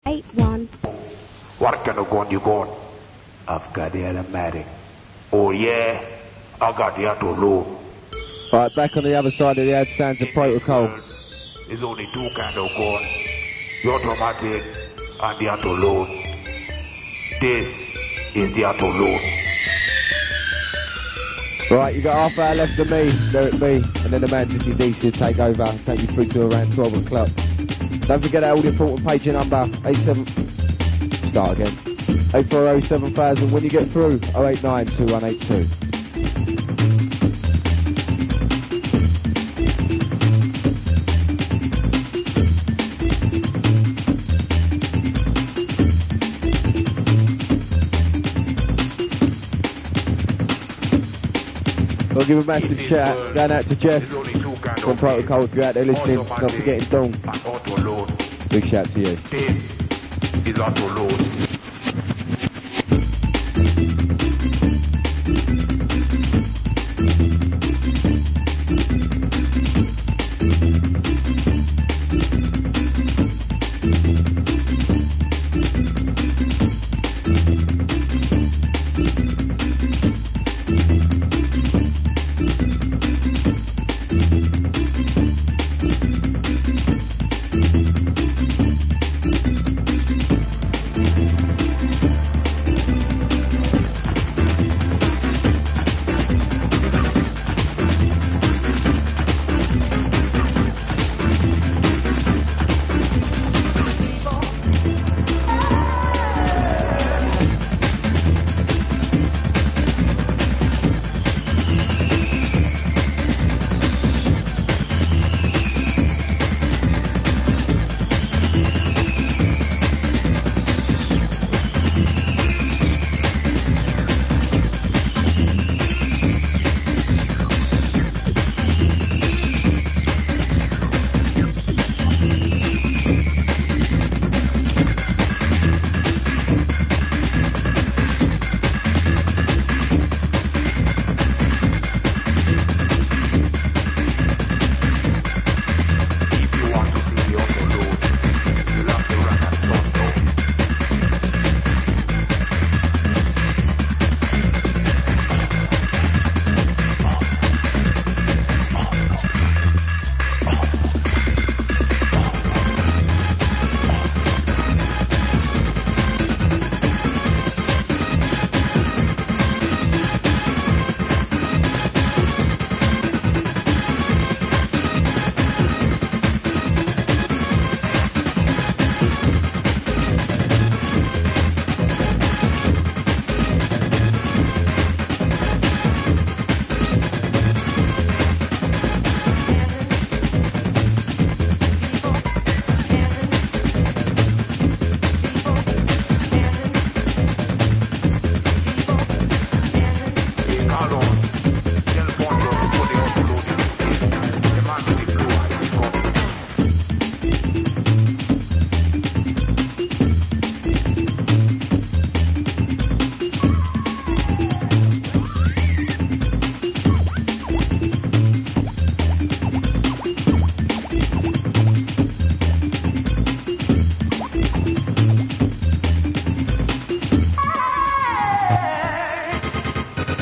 81. What kind of gun you got? I've got the automatic. Oh yeah, I got the auto load. Alright, back on the other side of the ad stands the protocol. There's only two kind of gun. The automatic and the auto load. This is the auto load. Right, you got half hour left of me, Derek B, and then the Manchester DC will take over, take you through to around 12 o'clock. Don't forget that all important page number, 840-7000. When you get through, 089-2182. I'll give a massive shout going out to Jeff from Protocol if you're out there listening. Not forgetting Dawn. Big shout to you. This is auto load.